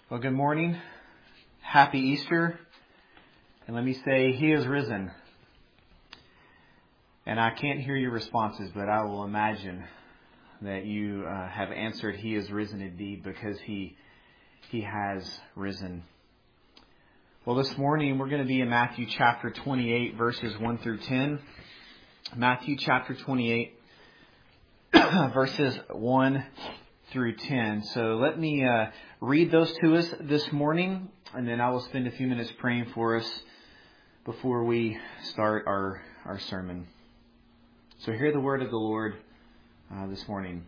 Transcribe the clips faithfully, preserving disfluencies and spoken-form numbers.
Well, good morning. Happy Easter. And let me say, He is risen. And I can't hear your responses, but I will imagine that you uh, have answered He is risen indeed, because He He has risen. Well, this morning we're going to be in Matthew chapter twenty-eight, verses one through ten. Matthew chapter twenty-eight, verses one through ten. So let me uh, read those to us this morning, and then I will spend a few minutes praying for us before we start our, our sermon. So hear the word of the Lord uh, this morning.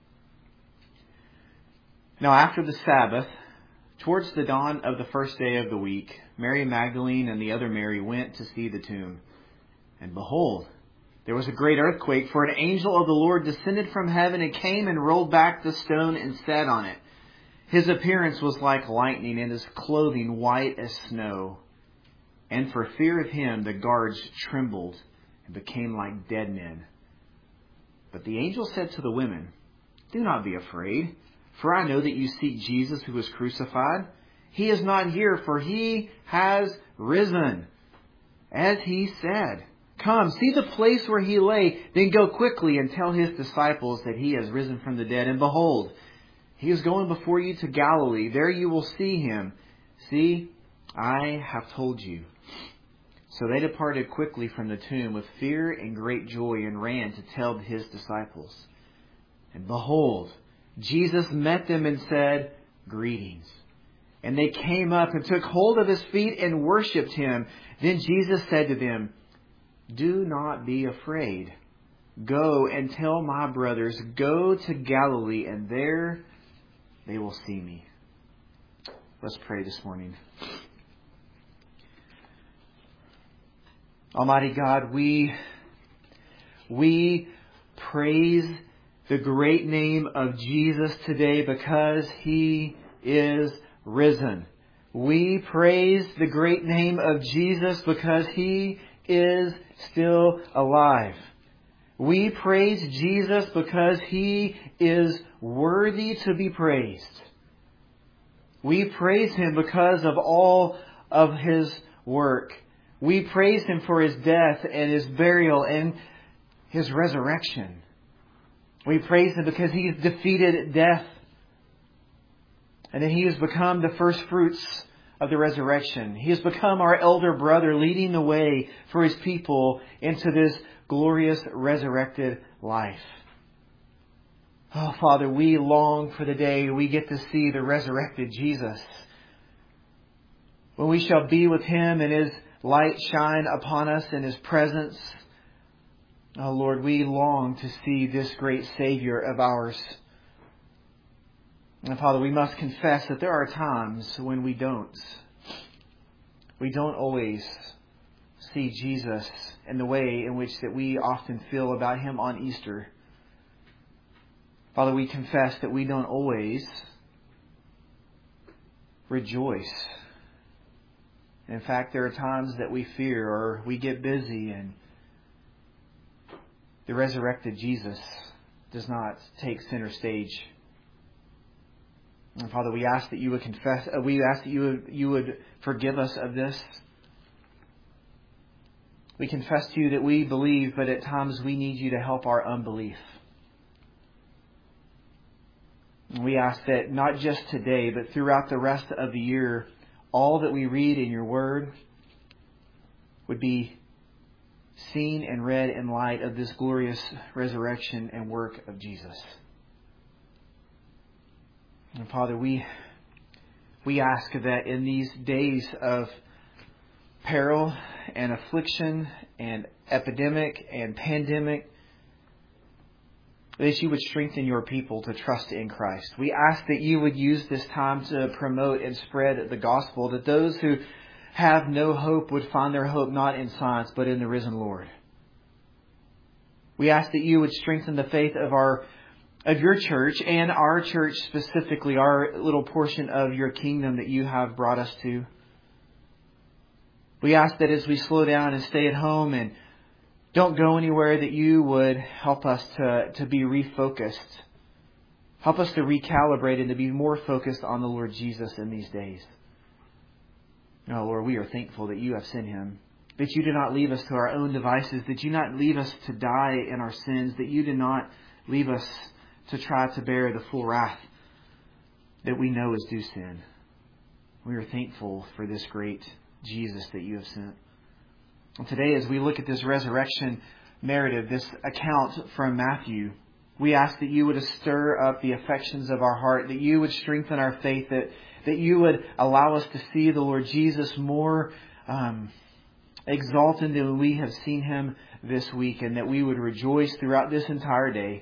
Now after the Sabbath, towards the dawn of the first day of the week, Mary Magdalene and the other Mary went to see the tomb. And behold, there was a great earthquake, for an angel of the Lord descended from heaven and came and rolled back the stone and sat on it. His appearance was like lightning, and his clothing white as snow. And for fear of him, the guards trembled and became like dead men. But the angel said to the women, "Do not be afraid, for I know that you seek Jesus who was crucified. He is not here, for he has risen, as he said. Come, see the place where he lay, then go quickly and tell his disciples that he has risen from the dead. And behold, he is going before you to Galilee. There you will see him. See, I have told you." So they departed quickly from the tomb with fear and great joy, and ran to tell his disciples. And behold, Jesus met them and said, "Greetings." And they came up and took hold of his feet and worshipped him. Then Jesus said to them, "Do not be afraid. Go and tell my brothers, go to Galilee, and there they will see me." Let's pray this morning. Almighty God, we, we praise the great name of Jesus today because he is risen. We praise the great name of Jesus because he is still alive. We praise Jesus because he is worthy to be praised. We praise him because of all of his work. We praise him for his death and his burial and his resurrection. We praise him because he has defeated death, and that he has become the first fruits of the resurrection. He has become our elder brother, leading the way for his people into this glorious resurrected life. Oh, Father, we long for the day we get to see the resurrected Jesus, when we shall be with him and his light shine upon us in his presence. Oh, Lord, we long to see this great Savior of ours. And Father, we must confess that there are times when we don't. We don't always see Jesus in the way in which that we often feel about him on Easter. Father, we confess that we don't always rejoice. In fact, there are times that we fear or we get busy, and the resurrected Jesus does not take center stage. And Father, we ask that you would confess, uh, we ask that you would, you would forgive us of this. We confess to you that we believe, but at times we need you to help our unbelief. And we ask that not just today, but throughout the rest of the year, all that we read in your word would be seen and read in light of this glorious resurrection and work of Jesus. And Father, we we ask that in these days of peril and affliction and epidemic and pandemic, that you would strengthen your people to trust in Christ. We ask that you would use this time to promote and spread the gospel, that those who have no hope would find their hope not in science, but in the risen Lord. We ask that you would strengthen the faith of our of your church, and our church specifically, our little portion of your kingdom that you have brought us to. We ask that as we slow down and stay at home and don't go anywhere, that you would help us to, to be refocused Help us to recalibrate and to be more focused on the Lord Jesus in these days. Oh, Lord, we are thankful that you have sent him, that you did not leave us to our own devices, that you did not leave us to die in our sins, that you did not leave us to try to bear the full wrath that we know is due sin. We are thankful for this great Jesus that you have sent. And today, as we look at this resurrection narrative, this account from Matthew, we ask that you would stir up the affections of our heart, that you would strengthen our faith, that, that you would allow us to see the Lord Jesus more um, exalted than we have seen him this week, and that we would rejoice throughout this entire day,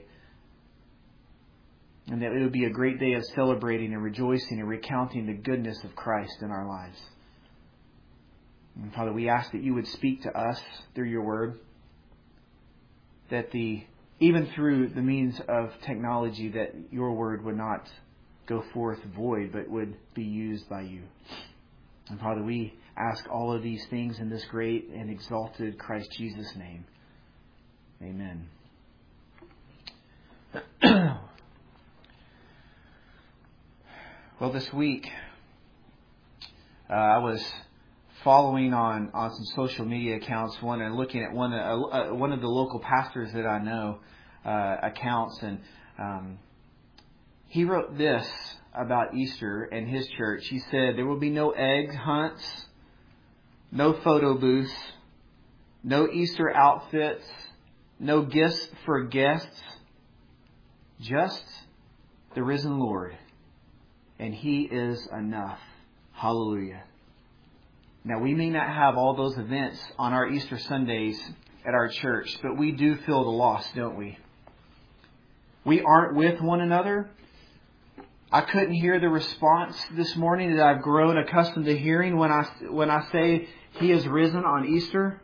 and that it would be a great day of celebrating and rejoicing and recounting the goodness of Christ in our lives. And Father, we ask that you would speak to us through your word, that the even through the means of technology, that your word would not go forth void, but would be used by you. And Father, we ask all of these things in this great and exalted Christ Jesus' name. Amen. Well, this week, uh, I was following on, on some social media accounts, one and looking at one uh, uh, one of the local pastors that I know uh, accounts, and um, he wrote this about Easter and his church. He said, there will be no egg hunts, no photo booths, no Easter outfits, no gifts for guests, just the risen Lord. And he is enough. Hallelujah. Now, we may not have all those events on our Easter Sundays at our church, but we do feel the loss, don't we? We aren't with one another. I couldn't hear the response this morning that I've grown accustomed to hearing when I, when I say he is risen on Easter.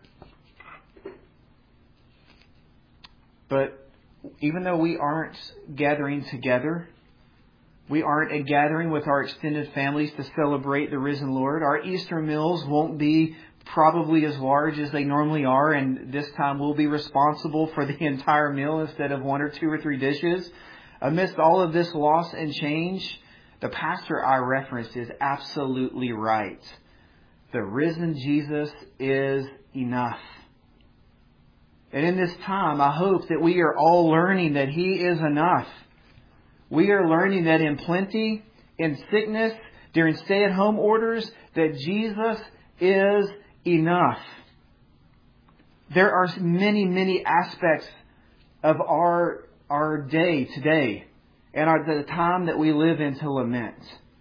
But even though we aren't gathering together, we aren't a gathering with our extended families to celebrate the risen Lord, our Easter meals won't be probably as large as they normally are, and this time we'll be responsible for the entire meal instead of one or two or three dishes. Amidst all of this loss and change, the pastor I referenced is absolutely right. The risen Jesus is enough. And in this time, I hope that we are all learning that he is enough. We are learning that in plenty, in sickness, during stay-at-home orders, that Jesus is enough. There are many, many aspects of our, our day today and our, the time that we live in to lament.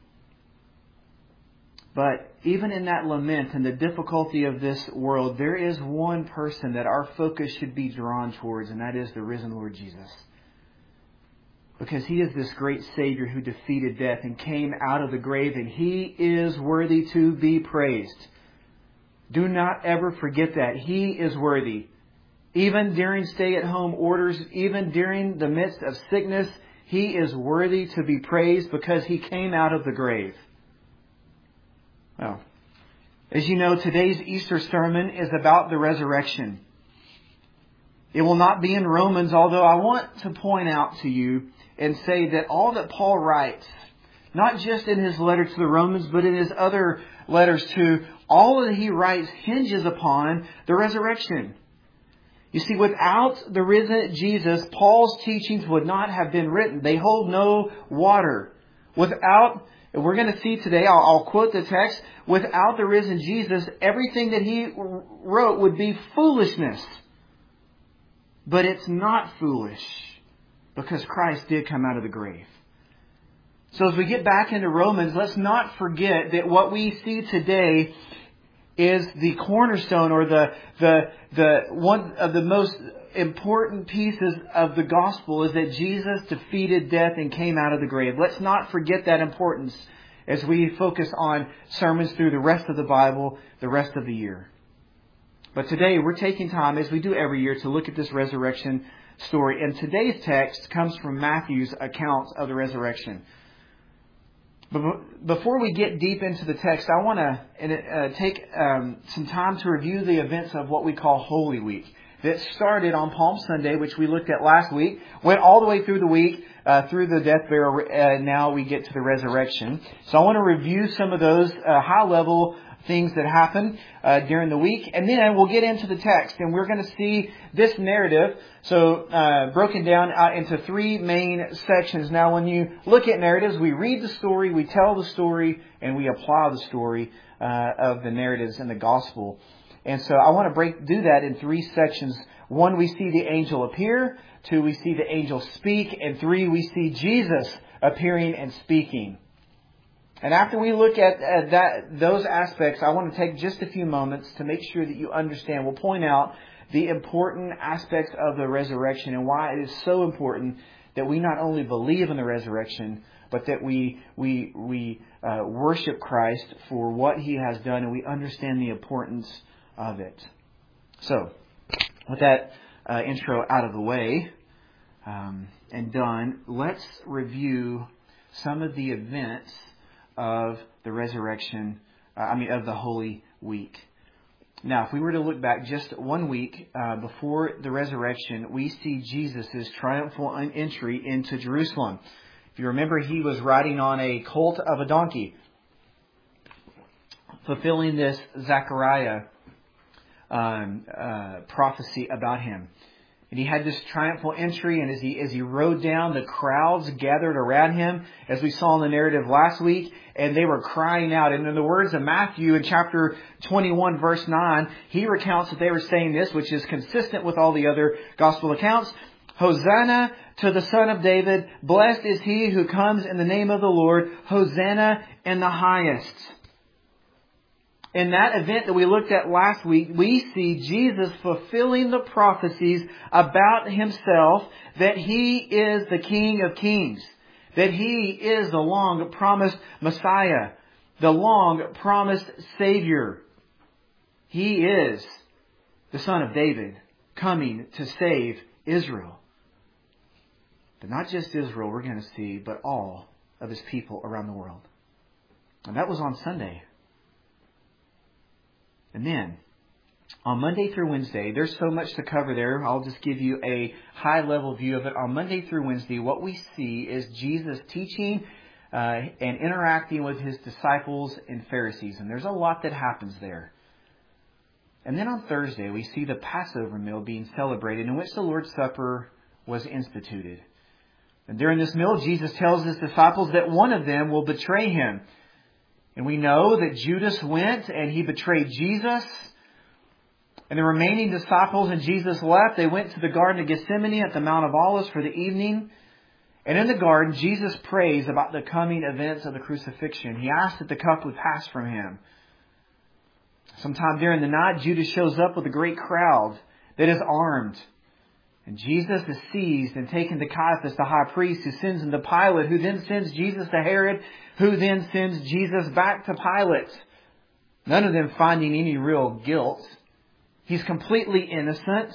But even in that lament and the difficulty of this world, there is one person that our focus should be drawn towards, and that is the risen Lord Jesus. Because he is this great Savior who defeated death and came out of the grave, and he is worthy to be praised. Do not ever forget that. He is worthy. Even during stay-at-home orders, even during the midst of sickness, he is worthy to be praised because he came out of the grave. Well, as you know, today's Easter sermon is about the resurrection. It will not be in Romans, although I want to point out to you and say that all that Paul writes, not just in his letter to the Romans, but in his other letters too, all that he writes hinges upon the resurrection. You see, without the risen Jesus, Paul's teachings would not have been written. They hold no water. Without, we're going to see today, I'll, I'll quote the text, without the risen Jesus, everything that he wrote would be foolishness. But it's not foolish, because Christ did come out of the grave. So as we get back into Romans, let's not forget that what we see today is the cornerstone, or the the the one of the most important pieces of the gospel, is that Jesus defeated death and came out of the grave. Let's not forget that importance as we focus on sermons through the rest of the Bible, the rest of the year. But today we're taking time, as we do every year, to look at this resurrection story. And today's text comes from Matthew's account of the resurrection. But before we get deep into the text, I want to uh, take um, some time to review the events of what we call Holy Week. that started on Palm Sunday, which we looked at last week, went all the way through the week, uh, through the death, burial, uh, now we get to the resurrection. So I want to review some of those uh, high-level things that happened uh, during the week, and then we'll get into the text, and we're going to see this narrative, so uh, broken down uh, into three main sections. Now, when you look at narratives, we read the story, we tell the story, and we apply the story uh, of the narratives in the gospel. And so I want to break do that in three sections. One, we see the angel appear. Two, we see the angel speak. And three, we see Jesus appearing and speaking. And after we look at uh, that those aspects, I want to take just a few moments to make sure that you understand. We'll point out the important aspects of the resurrection and why it is so important that we not only believe in the resurrection, but that we we we uh, worship Christ for what He has done, and we understand the importance of it. So, with that uh, intro out of the way um, and done, let's review some of the events of the resurrection, uh, I mean, of the Holy Week. Now, if we were to look back just one week uh, before the resurrection, we see Jesus' triumphal entry into Jerusalem. If you remember, He was riding on a colt of a donkey, fulfilling this Zechariah um, uh, prophecy about Him. And He had this triumphal entry, and as he as he rode down, the crowds gathered around Him, as we saw in the narrative last week, and they were crying out. And in the words of Matthew in chapter twenty-one, verse nine, he recounts that they were saying this, which is consistent with all the other gospel accounts. Hosanna to the Son of David. Blessed is He who comes in the name of the Lord. Hosanna in the highest. In that event that we looked at last week, we see Jesus fulfilling the prophecies about Himself, that He is the King of Kings, that He is the long-promised Messiah, the long-promised Savior. He is the Son of David, coming to save Israel. But not just Israel, we're going to see, but all of His people around the world. And that was on Sunday. And then, on Monday through Wednesday, there's so much to cover there. I'll just give you a high-level view of it. On Monday through Wednesday, what we see is Jesus teaching uh, and interacting with His disciples and Pharisees. And there's a lot that happens there. And then on Thursday, we see the Passover meal being celebrated, in which the Lord's Supper was instituted. And during this meal, Jesus tells His disciples that one of them will betray Him. And we know that Judas went and he betrayed Jesus. And the remaining disciples and Jesus left. They went to the Garden of Gethsemane at the Mount of Olives for the evening. And in the garden, Jesus prays about the coming events of the crucifixion. He asks that the cup would pass from Him. Sometime during the night, Judas shows up with a great crowd that is armed. And Jesus is seized and taken to Caiaphas, the high priest, who sends him to Pilate, who then sends Jesus to Herod, who then sends Jesus back to Pilate. None of them finding any real guilt. He's completely innocent.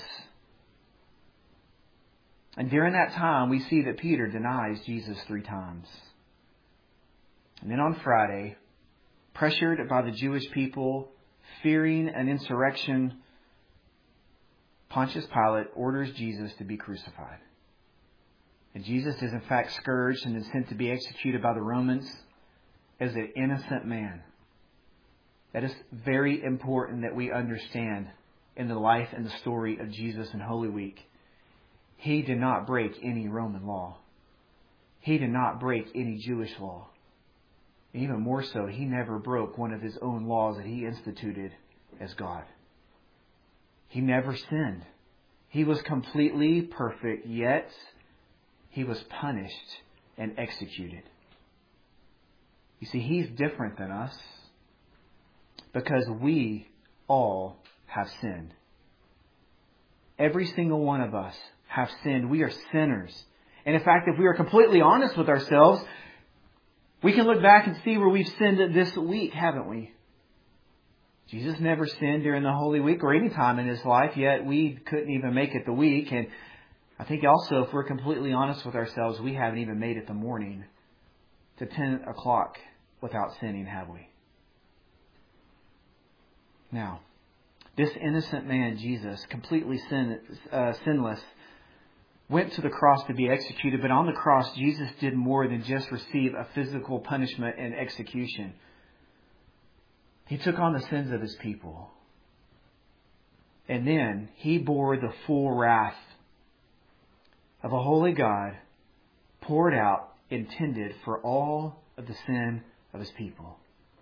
And during that time, we see that Peter denies Jesus three times. And then on Friday, pressured by the Jewish people, fearing an insurrection, Pontius Pilate orders Jesus to be crucified. And Jesus is in fact scourged and is sent to be executed by the Romans as an innocent man. That is very important that we understand in the life and the story of Jesus in Holy Week. He did not break any Roman law. He did not break any Jewish law. Even more so, He never broke one of His own laws that He instituted as God. He never sinned. He was completely perfect, yet He was punished and executed. You see, He's different than us because we all have sinned. Every single one of us have sinned. We are sinners. And in fact, if we are completely honest with ourselves, we can look back and see where we've sinned this week, haven't we? Jesus never sinned during the Holy Week or any time in His life, yet we couldn't even make it the week. And I think also, if we're completely honest with ourselves, we haven't even made it the morning to ten o'clock without sinning, have we? Now, this innocent man, Jesus, completely sin, uh, sinless, went to the cross to be executed. But on the cross, Jesus did more than just receive a physical punishment and execution. He took on the sins of His people. And then He bore the full wrath of a holy God, poured out, intended for all of the sin of His people.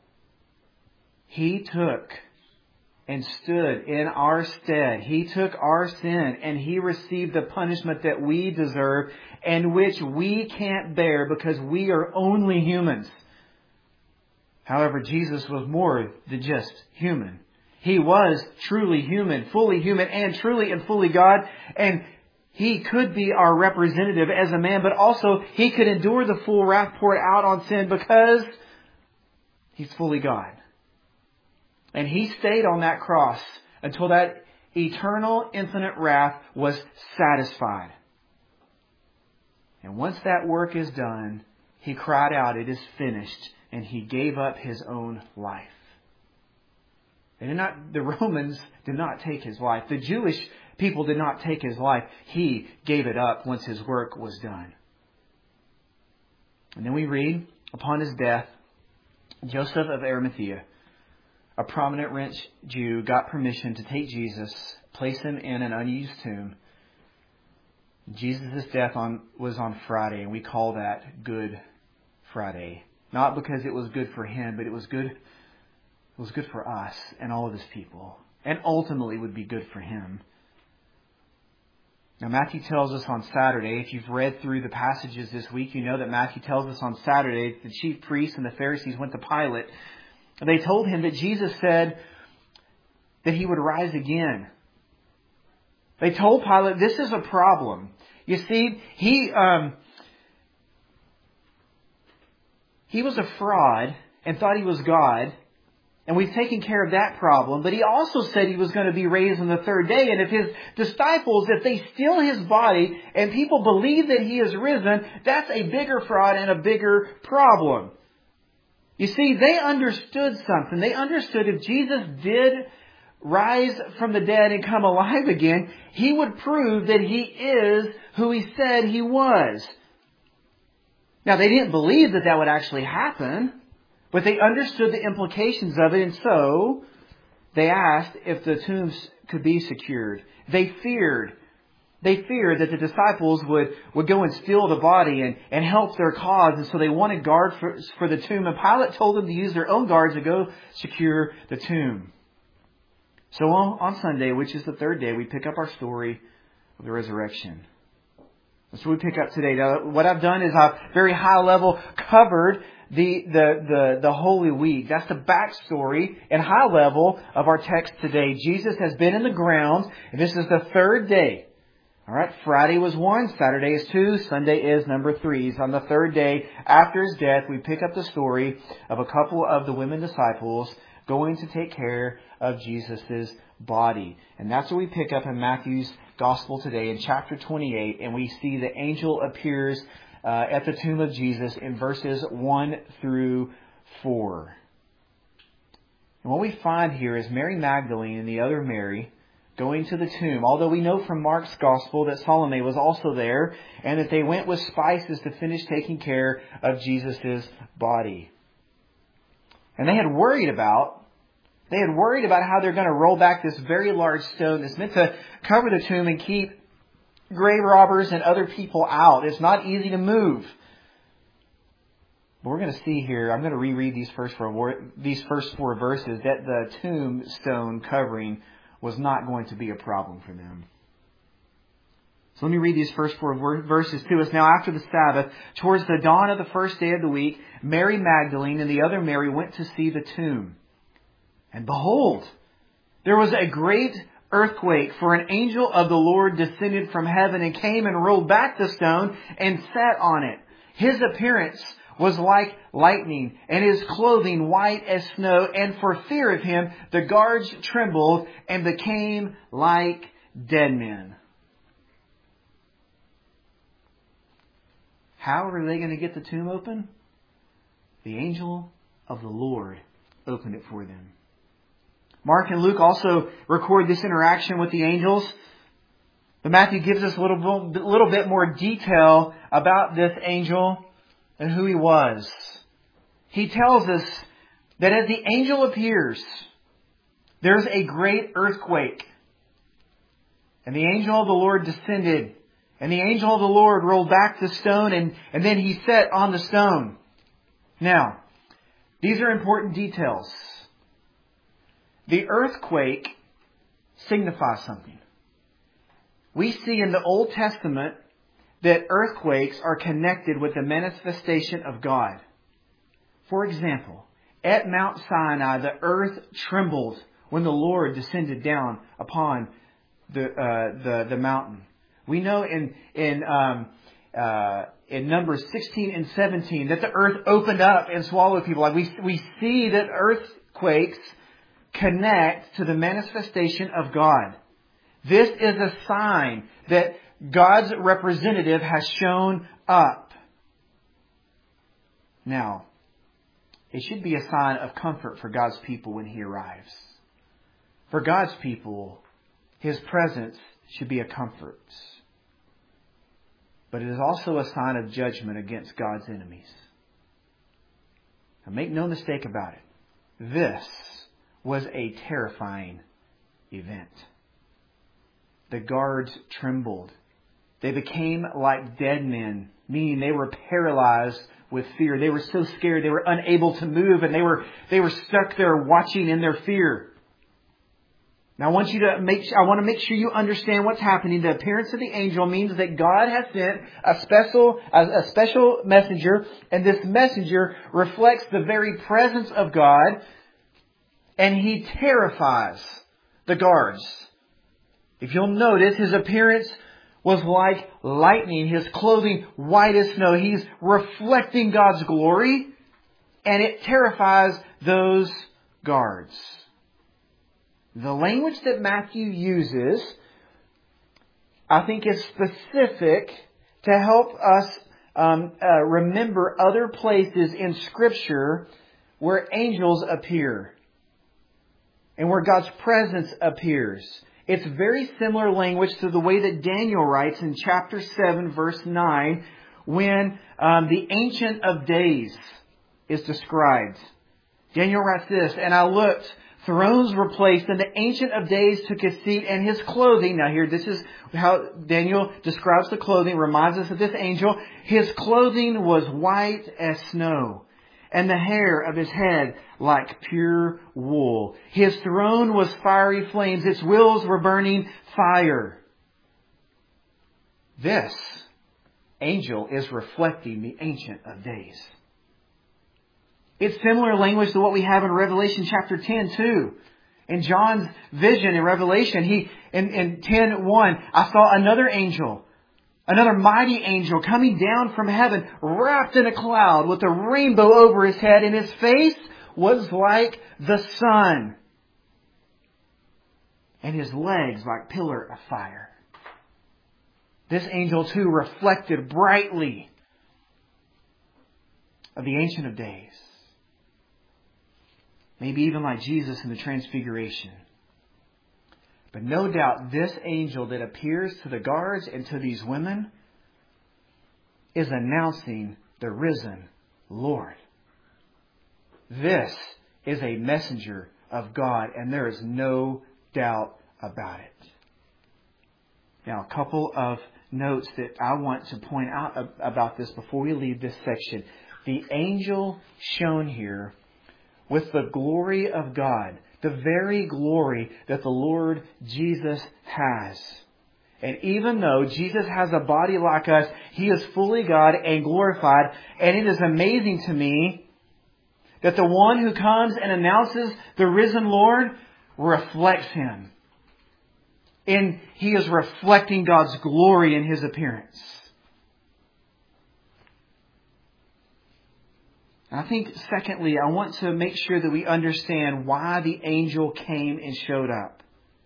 He took and stood in our stead. He took our sin and He received the punishment that we deserve and which we can't bear because we are only humans. However, Jesus was more than just human. He was truly human, fully human, and truly and fully God. And He could be our representative as a man, but also He could endure the full wrath poured out on sin because He's fully God. And He stayed on that cross until that eternal, infinite wrath was satisfied. And once that work is done, He cried out, "It is finished," and He gave up His own life. They did not, the Romans did not take His life. The Jewish people did not take His life. He gave it up once His work was done. And then we read, upon His death, Joseph of Arimathea, a prominent rich Jew, got permission to take Jesus, place Him in an unused tomb. Jesus' death on was on Friday, and we call that Good Friday. Not because it was good for Him, but it was good, it was good for us and all of His people. And ultimately would be good for Him. Now Matthew tells us on Saturday, if you've read through the passages this week, you know that Matthew tells us on Saturday the chief priests and the Pharisees went to Pilate. They told him that Jesus said that He would rise again. They told Pilate, this is a problem. You see, he um, he was a fraud and thought He was God. And we've taken care of that problem. But He also said He was going to be raised on the third day. And if His disciples, if they steal His body and people believe that He is risen, that's a bigger fraud and a bigger problem. You see, they understood something. They understood if Jesus did rise from the dead and come alive again, He would prove that He is who He said He was. Now, they didn't believe that that would actually happen, but they understood the implications of it, and so they asked if the tombs could be secured. They feared. They feared that the disciples would, would go and steal the body and, and help their cause. And so they wanted guard for, for the tomb. And Pilate told them to use their own guards to go secure the tomb. So on, on Sunday, which is the third day, we pick up our story of the resurrection. That's what we pick up today. Now, what I've done is I've very high level covered the, the, the, the Holy Week. That's the backstory and high level of our text today. Jesus has been in the ground, and this is the third day. All right, Friday was one, Saturday is two, Sunday is number three. So on the third day after His death, we pick up the story of a couple of the women disciples going to take care of Jesus' body. And that's what we pick up in Matthew's Gospel today in chapter twenty-eight. And we see the angel appears uh, at the tomb of Jesus in verses one through four. And what we find here is Mary Magdalene and the other Mary going to the tomb, although we know from Mark's Gospel that Salome was also there and that they went with spices to finish taking care of Jesus' body. And they had worried about, they had worried about how they're going to roll back this very large stone that's meant to cover the tomb and keep grave robbers and other people out. It's not easy to move. But we're going to see here, I'm going to reread these first four, these first four verses, that the tombstone covering was not going to be a problem for them. So let me read these first four verses to us. Now, after the Sabbath, towards the dawn of the first day of the week, Mary Magdalene and the other Mary went to see the tomb. And behold, there was a great earthquake, for an angel of the Lord descended from heaven and came and rolled back the stone and sat on it. His appearance was like lightning, and His clothing white as snow, and for fear of Him the guards trembled and became like dead men. How are they going to get the tomb open? The angel of the Lord opened it for them. Mark and Luke also record this interaction with the angels. But Matthew gives us a little, little bit more detail about this angel and who he was. He tells us that as the angel appears, there's a great earthquake. And the angel of the Lord descended. And the angel of the Lord rolled back the stone, and, and then he sat on the stone. Now, these are important details. The earthquake signifies something. We see in the Old Testament that earthquakes are connected with the manifestation of God. For example, at Mount Sinai, the earth trembled when the Lord descended down upon the uh, the, the mountain. We know in in um, uh, in Numbers sixteen and seventeen that the earth opened up and swallowed people. Like we we see that earthquakes connect to the manifestation of God. This is a sign that God's representative has shown up. Now, it should be a sign of comfort for God's people when He arrives. For God's people, His presence should be a comfort. But it is also a sign of judgment against God's enemies. Now, make no mistake about it. This was a terrifying event. The guards trembled. They became like dead men, meaning they were paralyzed with fear. They were so scared they were unable to move, and they were they were stuck there watching in their fear. Now I want you to make I want to make sure you understand what's happening. The appearance of the angel means that God has sent a special a, a special messenger, and this messenger reflects the very presence of God, and he terrifies the guards. If you'll notice, his appearance was like lightning, his clothing white as snow. He's reflecting God's glory, and it terrifies those guards. The language that Matthew uses, I think, is specific to help us um, uh, remember other places in Scripture where angels appear and where God's presence appears. It's very similar language to the way that Daniel writes in chapter seven, verse nine, when um, the Ancient of Days is described. Daniel writes this, "And I looked, thrones were placed, and the Ancient of Days took his seat, and his clothing," now here, this is how Daniel describes the clothing, reminds us of this angel, "his clothing was white as snow, and the hair of his head like pure wool. His throne was fiery flames. Its wheels were burning fire." This angel is reflecting the Ancient of Days. It's similar language to what we have in Revelation chapter ten too. In John's vision in Revelation, he in, in ten one, "I saw another angel, another mighty angel coming down from heaven, wrapped in a cloud with a rainbow over his head, and his face was like the sun, and his legs like pillar of fire." This angel too reflected brightly of the Ancient of Days. Maybe even like Jesus in the Transfiguration. But no doubt this angel that appears to the guards and to these women is announcing the risen Lord. This is a messenger of God, and there is no doubt about it. Now, a couple of notes that I want to point out about this before we leave this section. The angel shown here with the glory of God, the very glory that the Lord Jesus has. And even though Jesus has a body like us, He is fully God and glorified. And it is amazing to me that the one who comes and announces the risen Lord reflects Him. And He is reflecting God's glory in His appearance. I think, secondly, I want to make sure that we understand why the angel came and showed up.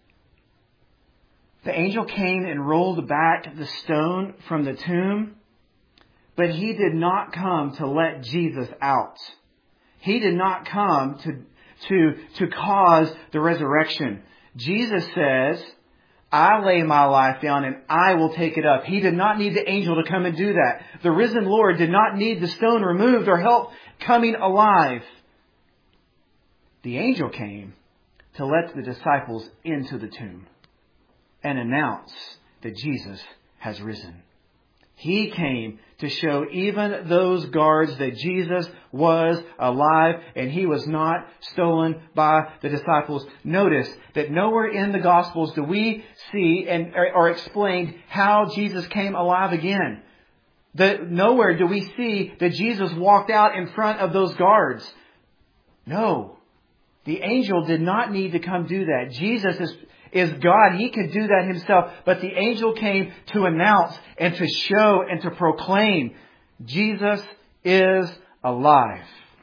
The angel came and rolled back the stone from the tomb, but he did not come to let Jesus out. He did not come to, to, to cause the resurrection. Jesus says, I lay my life down and I will take it up. He did not need the angel to come and do that. The risen Lord did not need the stone removed or help coming alive. The angel came to let the disciples into the tomb and announce that Jesus has risen. He came to show even those guards that Jesus was alive and He was not stolen by the disciples. Notice that nowhere in the Gospels do we see and or explained how Jesus came alive again. That nowhere do we see that Jesus walked out in front of those guards. No. The angel did not need to come do that. Jesus is is God. He could do that Himself. But the angel came to announce and to show and to proclaim Jesus is alive.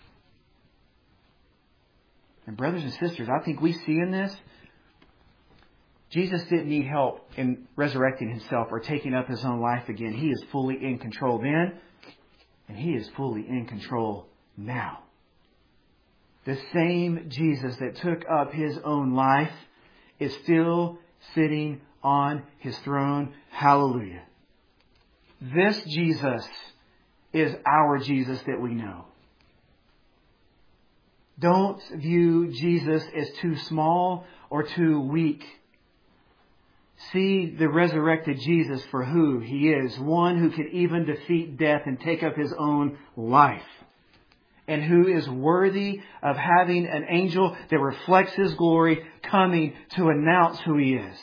And brothers and sisters, I think we see in this, Jesus didn't need help in resurrecting Himself or taking up His own life again. He is fully in control then, and He is fully in control now. The same Jesus that took up His own life is still sitting on His throne. Hallelujah. This Jesus is our Jesus that we know. Don't view Jesus as too small or too weak. See the resurrected Jesus for who He is. One who could even defeat death and take up His own life. And who is worthy of having an angel that reflects His glory coming to announce who He is.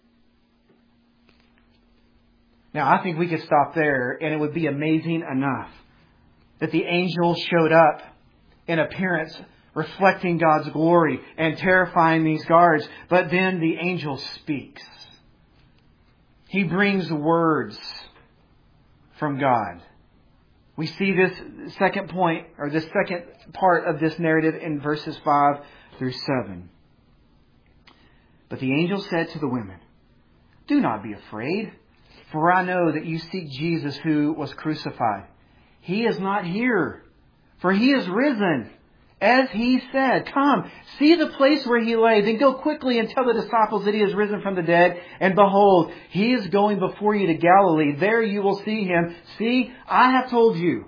Now, I think we could stop there and it would be amazing enough that the angel showed up in appearance reflecting God's glory and terrifying these guards. But then the angel speaks. He brings words from God. We see this second point, or this second part of this narrative in verses five through seven. But the angel said to the women, "Do not be afraid, for I know that you seek Jesus who was crucified. He is not here, for He is risen, as He said. Come, see the place where He lay, then go quickly and tell the disciples that He is risen from the dead. And behold, He is going before you to Galilee. There you will see Him. See, I have told you."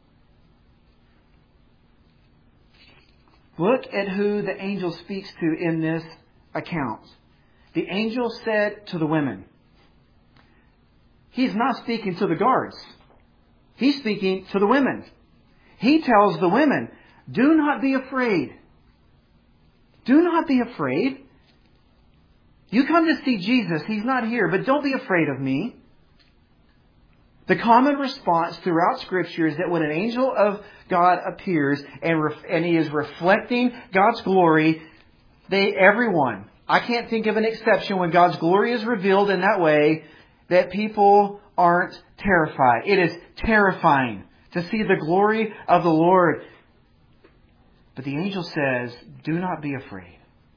Look at who the angel speaks to in this account. The angel said to the women. He's not speaking to the guards. He's speaking to the women. He tells the women, "Do not be afraid. Do not be afraid. You come to see Jesus. He's not here, but don't be afraid of me." The common response throughout Scripture is that when an angel of God appears and, ref- and he is reflecting God's glory, they, everyone, I can't think of an exception when God's glory is revealed in that way, that people aren't terrified. It is terrifying to see the glory of the Lord. But the angel says, "Do not be afraid."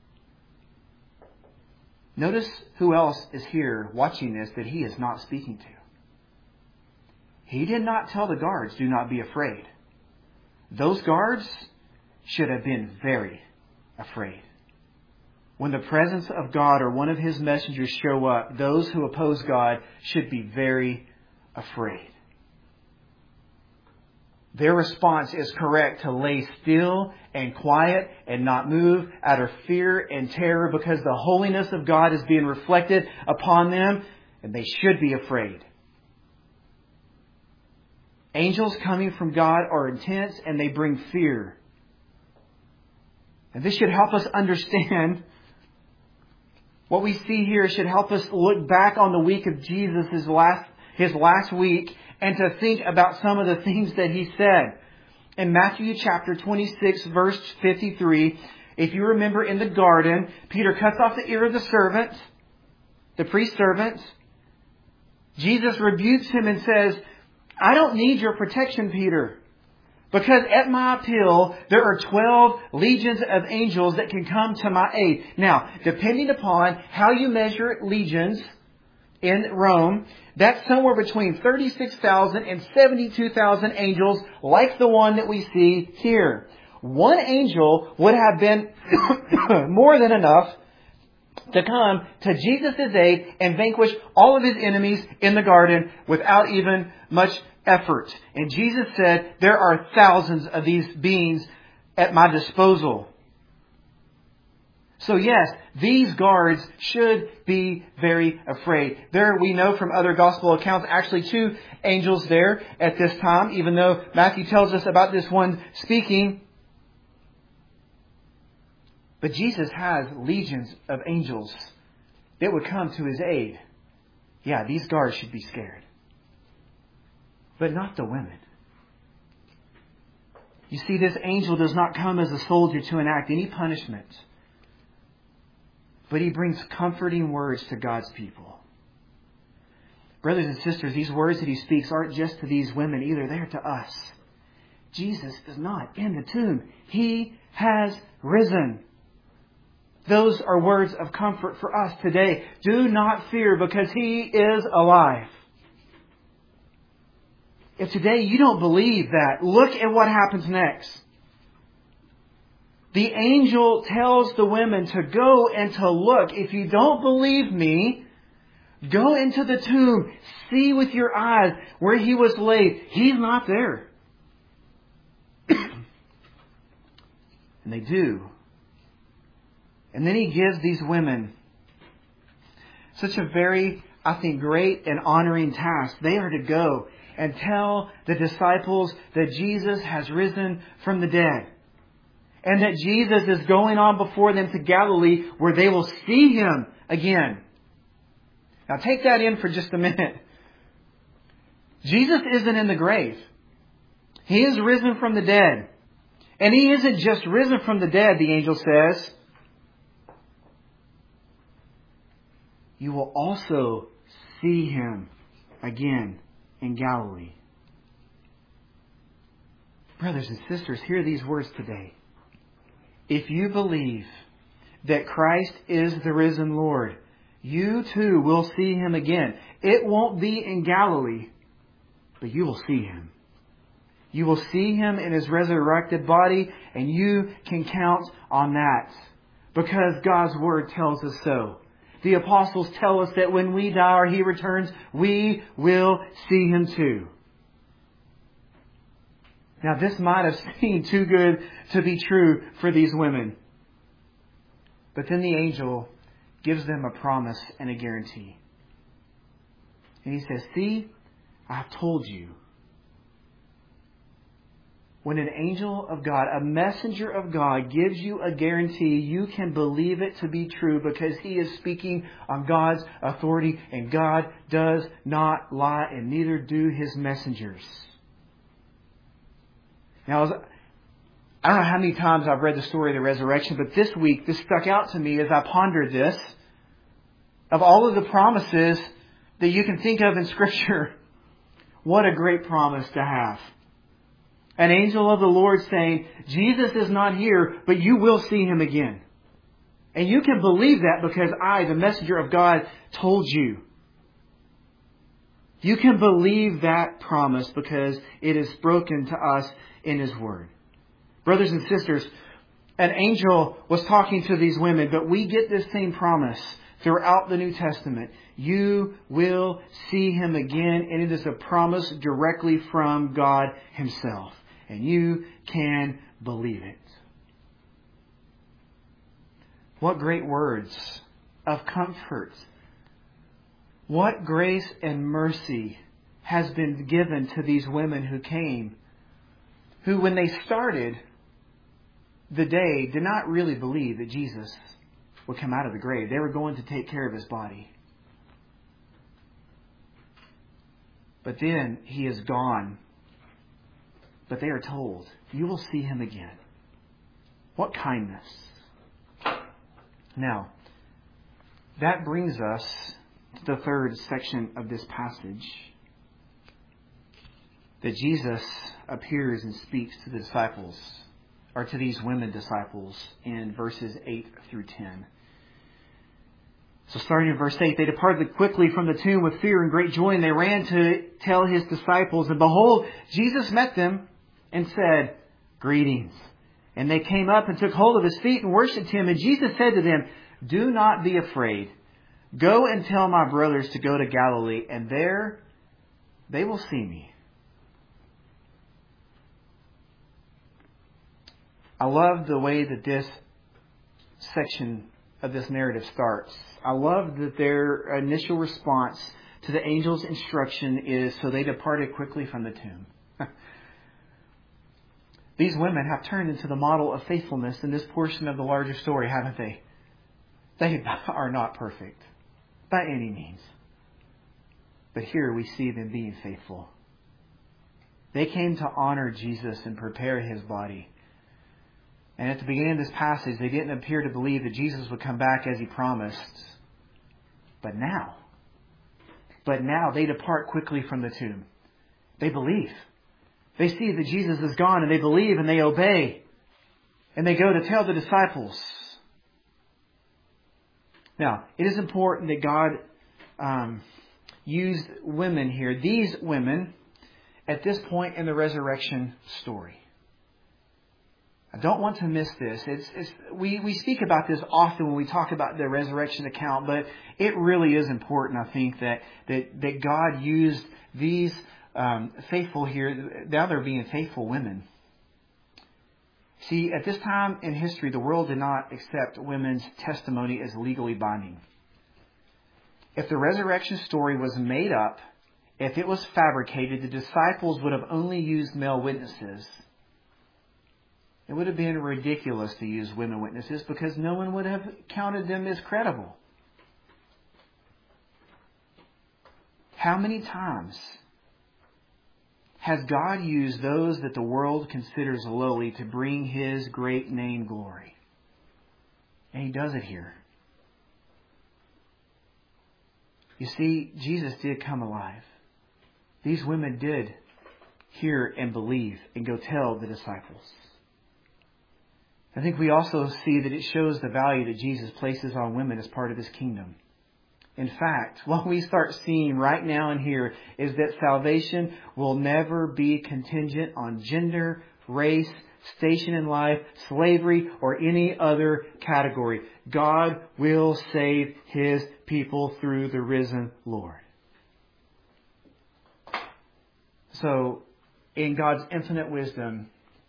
Notice who else is here watching this that He is not speaking to. He did not tell the guards, "Do not be afraid." Those guards should have been very afraid. When the presence of God or one of His messengers show up, those who oppose God should be very afraid. Their response is correct to lay still and quiet and not move out of fear and terror because the holiness of God is being reflected upon them, and they should be afraid. Angels coming from God are intense and they bring fear. And this should help us understand what we see here. Should help us look back on the week of Jesus, his last, his last week, and to think about some of the things that He said. In Matthew chapter twenty-six, verse fifty-three, if you remember in the garden, Peter cuts off the ear of the servant, the priest servant. Jesus rebukes him and says, "I don't need your protection, Peter, because at my appeal, there are twelve legions of angels that can come to my aid." Now, depending upon how you measure legions in Rome, that's somewhere between thirty-six thousand and seventy-two thousand angels like the one that we see here. one angel would have been more than enough to come to Jesus' aid and vanquish all of his enemies in the garden without even much effort. And Jesus said, there are thousands of these beings at my disposal. So yes, these guards should be very afraid. There we know from other gospel accounts, actually two angels there at this time, even though Matthew tells us about this one speaking. But Jesus has legions of angels that would come to his aid. Yeah, these guards should be scared. But not the women. You see, this angel does not come as a soldier to enact any punishment. But he brings comforting words to God's people. Brothers and sisters, these words that he speaks aren't just to these women either. They're to us. Jesus is not in the tomb. He has risen. Those are words of comfort for us today. Do not fear because he is alive. If today you don't believe that, look at what happens next. The angel tells the women to go and to look. If you don't believe me, go into the tomb. See with your eyes where he was laid. He's not there. And they do. And then he gives these women such a very, I think, great and honoring task. They are to go and tell the disciples that Jesus has risen from the dead. And that Jesus is going on before them to Galilee where they will see him again. Now take that in for just a minute. Jesus isn't in the grave. He is risen from the dead. And he isn't just risen from the dead, the angel says. You will also see him again in Galilee. Brothers and sisters, hear these words today. If you believe that Christ is the risen Lord, you too will see him again. It won't be in Galilee, but you will see him. You will see him in his resurrected body, and you can count on that because God's word tells us so. The apostles tell us that when we die or he returns, we will see him too. Now, this might have seemed too good to be true for these women. But then the angel gives them a promise and a guarantee. And he says, see, I've told you. When an angel of God, a messenger of God, gives you a guarantee, you can believe it to be true because he is speaking on God's authority, and God does not lie, and neither do his messengers. Now, I don't know how many times I've read the story of the resurrection, but this week this stuck out to me as I pondered this. Of all of the promises that you can think of in Scripture, what a great promise to have. An angel of the Lord saying, Jesus is not here, but you will see him again. And you can believe that because I, the messenger of God, told you. You can believe that promise because it is spoken to us in his word. Brothers and sisters, an angel was talking to these women, but we get this same promise throughout the New Testament. You will see him again, and it is a promise directly from God himself. And you can believe it. What great words of comfort. What grace and mercy has been given to these women who came, who when they started the day did not really believe that Jesus would come out of the grave. They were going to take care of his body. But then he is gone. But they are told, you will see him again. What kindness. Now, that brings us to the third section of this passage. That Jesus appears and speaks to the disciples, or to these women disciples, in verses eight through ten. So starting in verse eight, they departed quickly from the tomb with fear and great joy, and they ran to tell his disciples. And behold, Jesus met them and said, greetings. And they came up and took hold of his feet and worshipped him. And Jesus said to them, "Do not be afraid. Go and tell my brothers to go to Galilee, and there they will see me." I love the way that this section of this narrative starts. I love that their initial response to the angel's instruction is, "So they departed quickly from the tomb." These women have turned into the model of faithfulness in this portion of the larger story, haven't they? They are not perfect by any means. But here we see them being faithful. They came to honor Jesus and prepare his body. And at the beginning of this passage, they didn't appear to believe that Jesus would come back as he promised. But now, but now they depart quickly from the tomb. They believe. They see that Jesus is gone, and they believe and they obey. And they go to tell the disciples. Now, it is important that God um, used women here, these women, at this point in the resurrection story. I don't want to miss this. It's, it's, we, we speak about this often when we talk about the resurrection account, but it really is important, I think, that, that, that God used these um, faithful here. Now they're being faithful women. See, at this time in history, the world did not accept women's testimony as legally binding. If the resurrection story was made up, if it was fabricated, the disciples would have only used male witnesses. It would have been ridiculous to use women witnesses because no one would have counted them as credible. How many times has God used those that the world considers lowly to bring his great name glory? And he does it here. You see, Jesus did come alive. These women did hear and believe and go tell the disciples. I think we also see that it shows the value that Jesus places on women as part of his kingdom. In fact, what we start seeing right now and here is that salvation will never be contingent on gender, race, station in life, slavery, or any other category. God will save his people through the risen Lord. So, in God's infinite wisdom,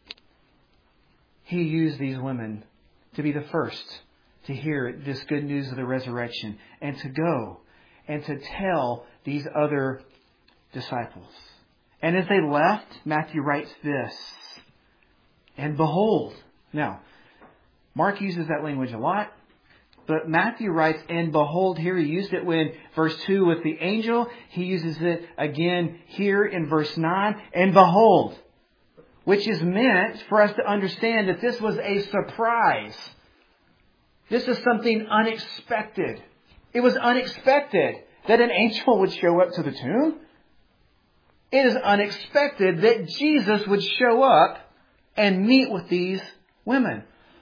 he used these women to be the first to hear this good news of the resurrection and to go and to tell these other disciples. And as they left, Matthew writes this, "And behold." Now, Mark uses that language a lot, but Matthew writes, "And behold" here. He used it when verse two with the angel. He uses it again here in verse nine. "And behold," which is meant for us to understand that this was a surprise. This is something unexpected. It was unexpected that an angel would show up to the tomb. It is unexpected that Jesus would show up and meet with these women.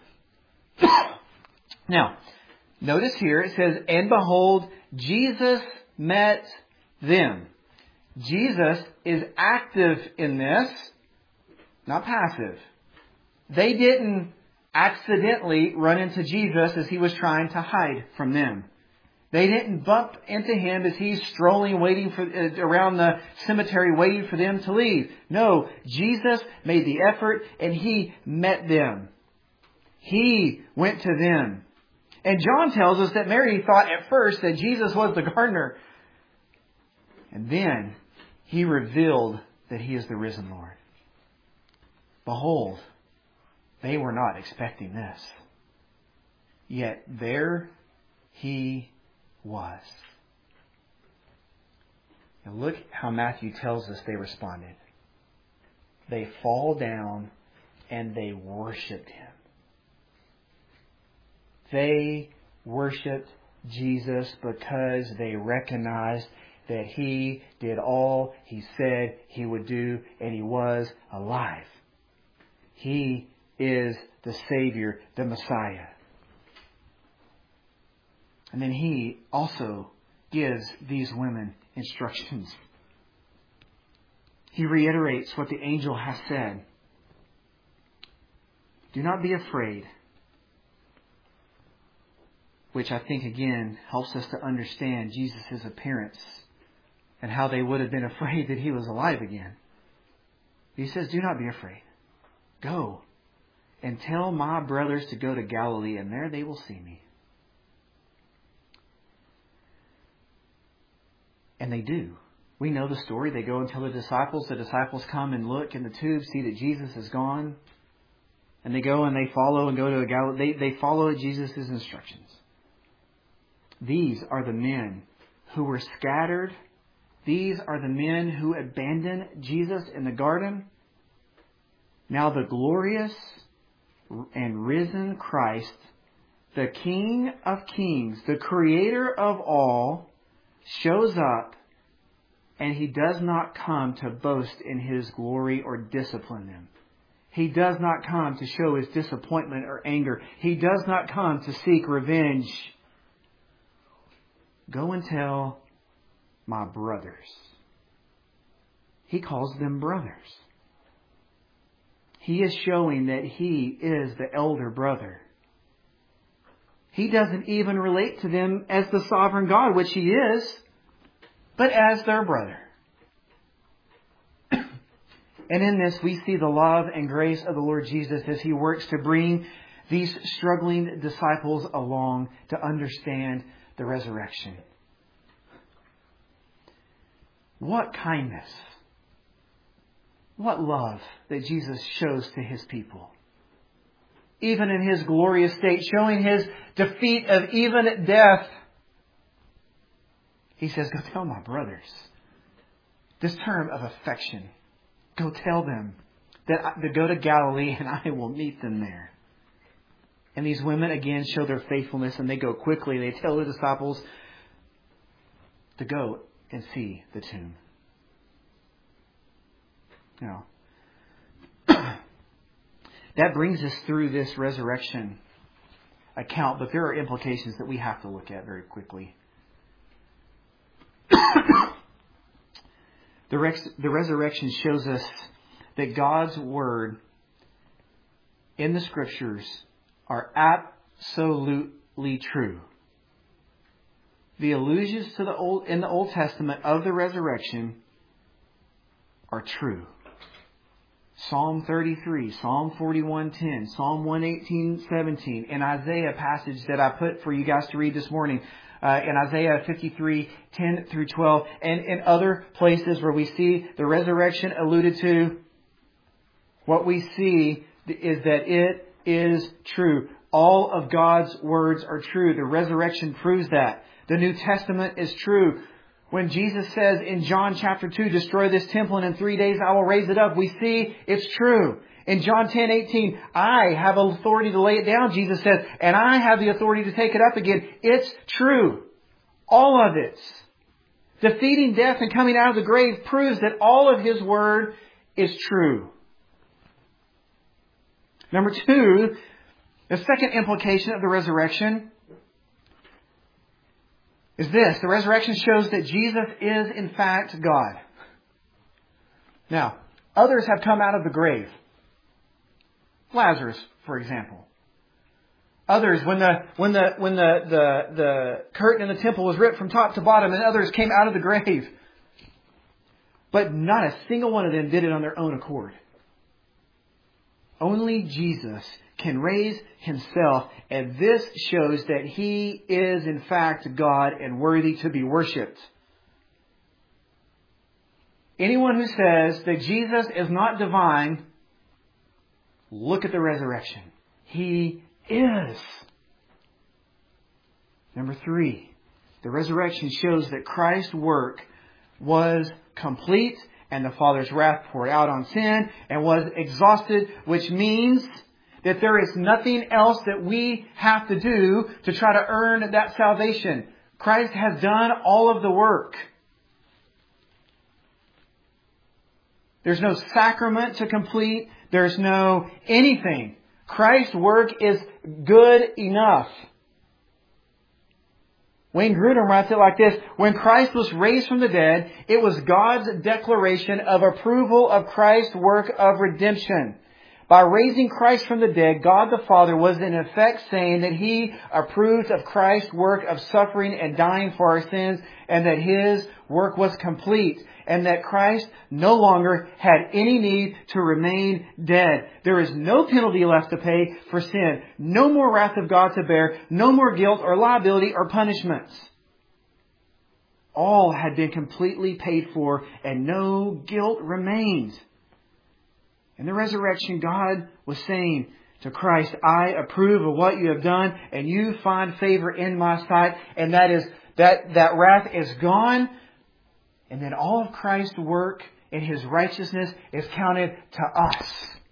Now, notice here it says, "And behold, Jesus met them." Jesus is active in this, not passive. They didn't accidentally run into Jesus as he was trying to hide from them. They didn't bump into him as he's strolling, waiting for uh, around the cemetery, waiting for them to leave. No, Jesus made the effort and he met them. He went to them. And John tells us that Mary thought at first that Jesus was the gardener. And then he revealed that he is the risen Lord. Behold, they were not expecting this. Yet there he was. Now look how Matthew tells us they responded. They fall down and they worshiped him. They worshiped Jesus because they recognized that he did all he said he would do, and he was alive. He is the Savior, the Messiah. And then he also gives these women instructions. He reiterates what the angel has said. Do not be afraid. Which I think, again, helps us to understand Jesus' appearance and how they would have been afraid that he was alive again. He says, do not be afraid. Go and tell my brothers to go to Galilee, and there they will see me. And they do. We know the story. They go and tell the disciples. The disciples come and look in the tomb, see that Jesus is gone. And they go and they follow and go to Galilee. They, they follow Jesus' instructions. These are the men who were scattered. These are the men who abandoned Jesus in the garden. Now the glorious and risen Christ, the King of Kings, the Creator of all, shows up, and he does not come to boast in his glory or discipline them. He does not come to show his disappointment or anger. He does not come to seek revenge. Go and tell my brothers. He calls them brothers. He is showing that he is the elder brother. He doesn't even relate to them as the sovereign God, which he is, but as their brother. And in this, we see the love and grace of the Lord Jesus as he works to bring these struggling disciples along to understand the resurrection. What kindness, what love that Jesus shows to his people. Even in his glorious state, showing his defeat of even death. He says, go tell my brothers. This term of affection. Go tell them that to go to Galilee and I will meet them there. And these women again show their faithfulness and they go quickly. They tell the disciples to go and see the tomb. Now, that brings us through this resurrection account, but there are implications that we have to look at very quickly. The, res- the resurrection shows us that God's Word in the Scriptures are absolutely true. The allusions to the old in the Old Testament of the resurrection are true. Psalm thirty-three, Psalm forty-one ten, Psalm one eighteen seventeen, and Isaiah passage that I put for you guys to read this morning. Uh, in Isaiah fifty-three, ten through twelve, and in other places where we see the resurrection alluded to, what we see is that it is true. All of God's words are true. The resurrection proves that. The New Testament is true. When Jesus says in John chapter two, destroy this temple and in three days I will raise it up, we see it's true. In John ten eighteen, I have authority to lay it down, Jesus says, and I have the authority to take it up again. It's true. All of it. Defeating death and coming out of the grave proves that all of His Word is true. Number two, the second implication of the resurrection is this. The resurrection shows that Jesus is in fact God. Now, others have come out of the grave. Lazarus, for example. Others, when the when the when the, the the curtain in the temple was ripped from top to bottom, and others came out of the grave. But not a single one of them did it on their own accord. Only Jesus can raise Himself, and this shows that He is in fact God and worthy to be worshipped. Anyone who says that Jesus is not divine, look at the resurrection. He is. Number three, the resurrection shows that Christ's work was complete and the Father's wrath poured out on sin and was exhausted, which means that there is nothing else that we have to do to try to earn that salvation. Christ has done all of the work. There's no sacrament to complete. There's no anything. Christ's work is good enough. Wayne Grudem writes it like this: when Christ was raised from the dead, it was God's declaration of approval of Christ's work of redemption. By raising Christ from the dead, God the Father was in effect saying that He approved of Christ's work of suffering and dying for our sins, and that His work was complete, and that Christ no longer had any need to remain dead. There is no penalty left to pay for sin, no more wrath of God to bear, no more guilt or liability or punishments. All had been completely paid for, and no guilt remained. In the resurrection, God was saying to Christ, I approve of what you have done, and you find favor in my sight. And that is that that wrath is gone. And then all of Christ's work and His righteousness is counted to us.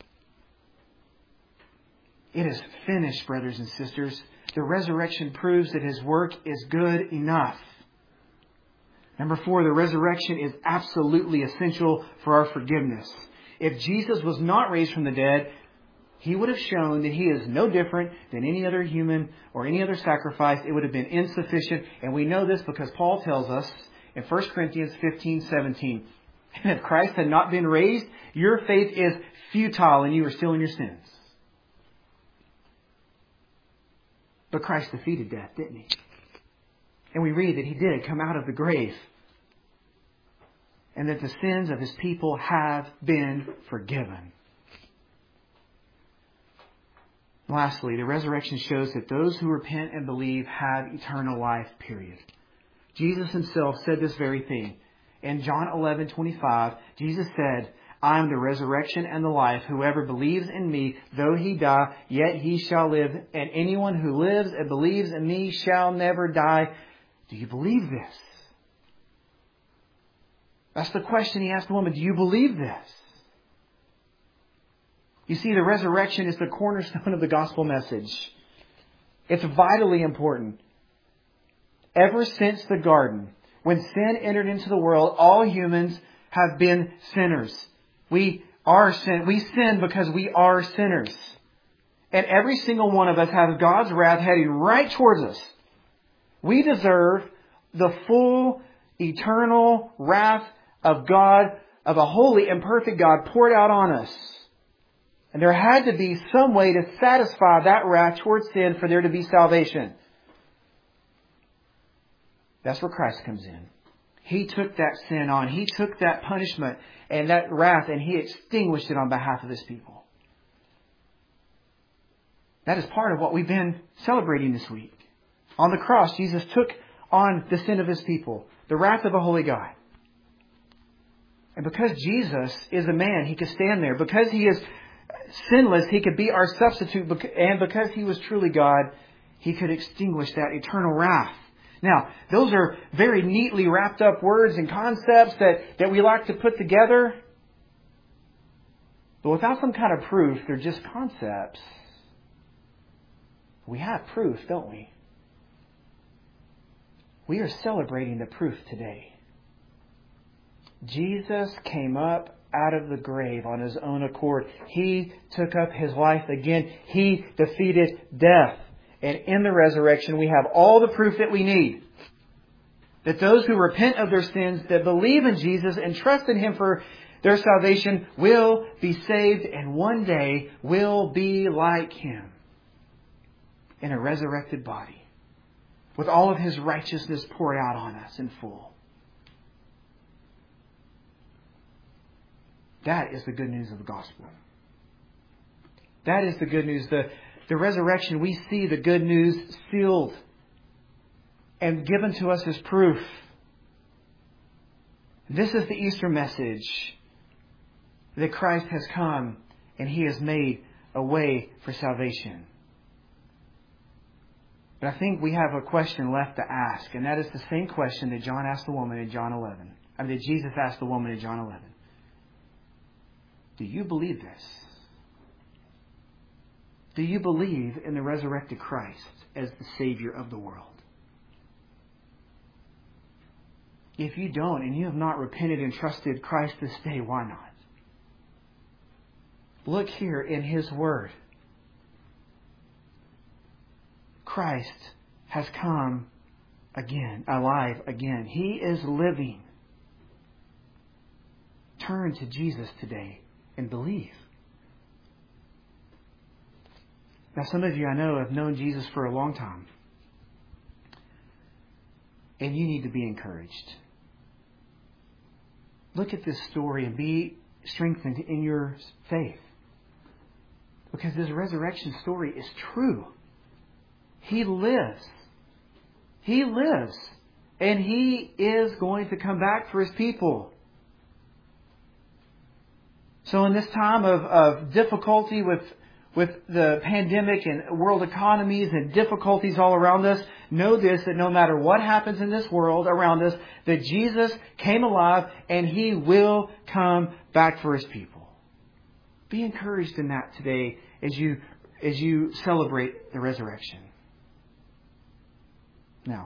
It is finished, brothers and sisters. The resurrection proves that His work is good enough. Number four, the resurrection is absolutely essential for our forgiveness. If Jesus was not raised from the dead, He would have shown that He is no different than any other human or any other sacrifice. It would have been insufficient. And we know this because Paul tells us in First Corinthians fifteen seventeen, and if Christ had not been raised, your faith is futile and you are still in your sins. But Christ defeated death, didn't He? And we read that He did come out of the grave, and that the sins of His people have been forgiven. Lastly, the resurrection shows that those who repent and believe have eternal life, period. Jesus Himself said this very thing. In John eleven twenty-five, Jesus said, I am the resurrection and the life. Whoever believes in Me, though he die, yet he shall live. And anyone who lives and believes in Me shall never die. Do you believe this? That's the question He asked the woman. Do you believe this? You see, the resurrection is the cornerstone of the gospel message. It's vitally important. Ever since the garden, when sin entered into the world, all humans have been sinners. We are sin. We sin because we are sinners. And every single one of us has God's wrath heading right towards us. We deserve the full, eternal wrath of God, of a holy and perfect God poured out on us. And there had to be some way to satisfy that wrath towards sin for there to be salvation. That's where Christ comes in. He took that sin on. He took that punishment and that wrath, and He extinguished it on behalf of His people. That is part of what we've been celebrating this week. On the cross, Jesus took on the sin of His people, the wrath of a holy God. And because Jesus is a man, He could stand there. Because He is sinless, He could be our substitute. And because He was truly God, He could extinguish that eternal wrath. Now, those are very neatly wrapped up words and concepts that, that we like to put together. But without some kind of proof, they're just concepts. We have proof, don't we? We are celebrating the proof today. Jesus came up out of the grave on His own accord. He took up His life again. He defeated death. And in the resurrection, we have all the proof that we need. That those who repent of their sins, that believe in Jesus and trust in Him for their salvation, will be saved and one day will be like Him in a resurrected body, with all of His righteousness poured out on us in full. That is the good news of the gospel. That is the good news. The The resurrection, we see the good news sealed and given to us as proof. This is the Easter message, that Christ has come and He has made a way for salvation. But I think we have a question left to ask, and that is the same question that John asked the woman in John eleven. I mean, that Jesus asked the woman in John eleven. Do you believe this? Do you believe in the resurrected Christ as the Savior of the world? If you don't, and you have not repented and trusted Christ this day, why not? Look here in His Word. Christ has come again, alive again. He is living. Turn to Jesus today and believe. Now, some of you I know have known Jesus for a long time. And you need to be encouraged. Look at this story and be strengthened in your faith. Because this resurrection story is true. He lives. He lives. And He is going to come back for His people. So in this time of, of difficulty with, with the pandemic and world economies and difficulties all around us, know this, that no matter what happens in this world around us, that Jesus came alive and He will come back for His people. Be encouraged in that today as you, as you celebrate the resurrection. Now,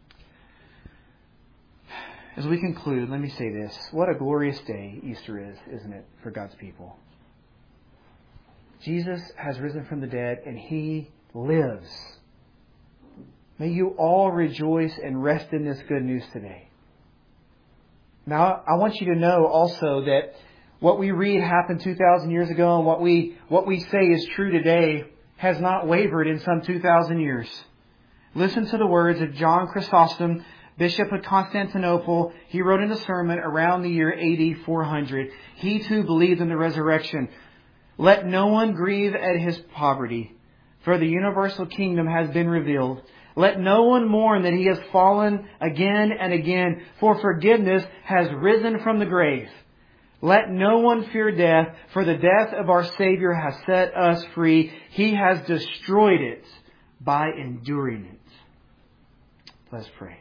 as we conclude, let me say this. What a glorious day Easter is, isn't it, for God's people? Jesus has risen from the dead and He lives. May you all rejoice and rest in this good news today. Now, I want you to know also that what we read happened two thousand years ago and what we, what we say is true today has not wavered in some two thousand years. Listen to the words of John Chrysostom, Bishop of Constantinople. He wrote in a sermon around the year A D four hundred. He too believed in the resurrection. Let no one grieve at his poverty, for the universal kingdom has been revealed. Let no one mourn that he has fallen again and again, for forgiveness has risen from the grave. Let no one fear death, for the death of our Savior has set us free. He has destroyed it by enduring it. Let's pray.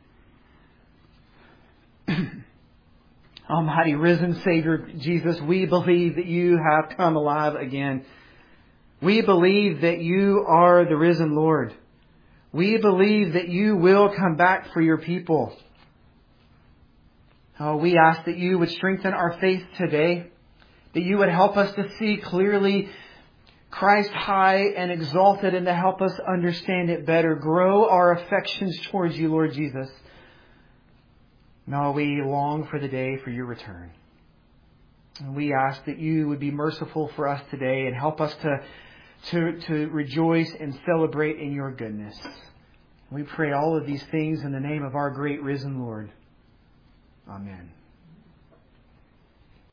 Almighty risen Savior Jesus, we believe that You have come alive again. We believe that You are the risen Lord. We believe that You will come back for Your people. Oh, we ask that You would strengthen our faith today, that You would help us to see clearly Christ high and exalted, and to help us understand it better. Grow our affections towards You, Lord Jesus. Now we long for the day for Your return. And we ask that You would be merciful for us today and help us to, to, to rejoice and celebrate in Your goodness. We pray all of these things in the name of our great risen Lord. Amen.